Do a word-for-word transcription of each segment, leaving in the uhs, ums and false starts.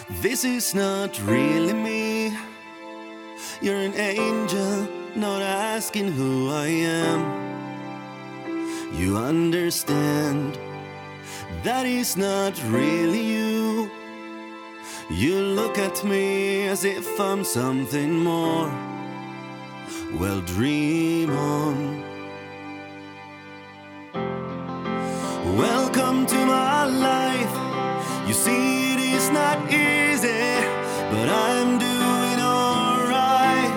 This is not really me. You're an angel, not asking who I am. You understand that is not really you. You look at me as if I'm something more. Well, dream on. Welcome to my life. You see, it is not easy, but I'm doing alright.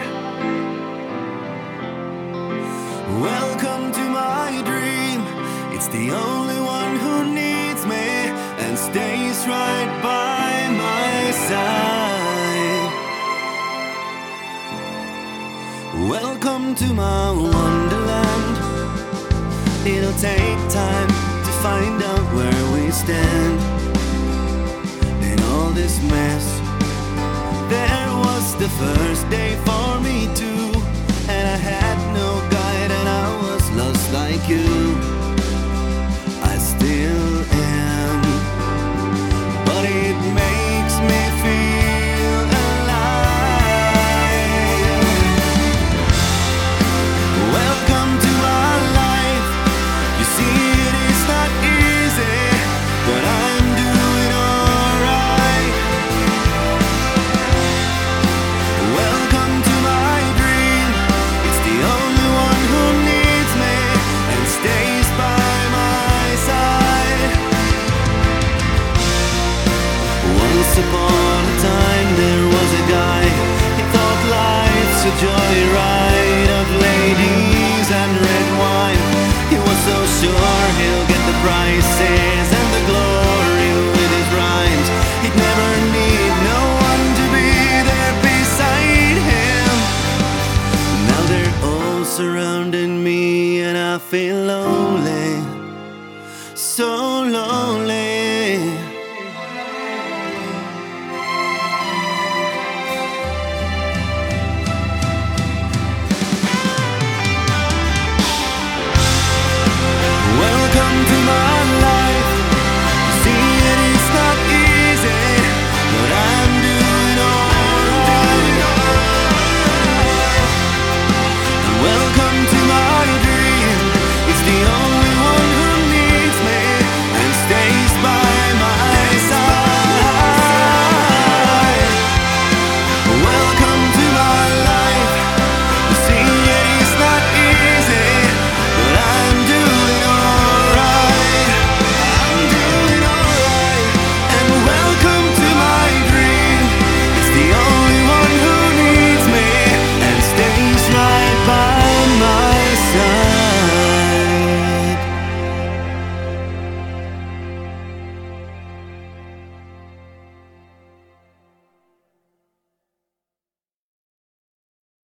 Welcome to my dream. It's the only one who needs me and stays right by my side. Welcome to my wonderland. It'll take time to find out where we stand. In all this mess, there was the first day for me too, and I had no guide and I was lost like you. I still am, but it makes me feel alive. Welcome to my life. You see, it is not easy, but I'm doing alright. Welcome to my dream. It's the only one who needs me and stays by my side. Once upon a time there was a guy. He thought life's a joyride of ladies and red wine. He was so sure he'll get the prizes and the glory with his rhymes. He'd never need no one to be there beside him. Now they're all surrounding me and I feel lonely, so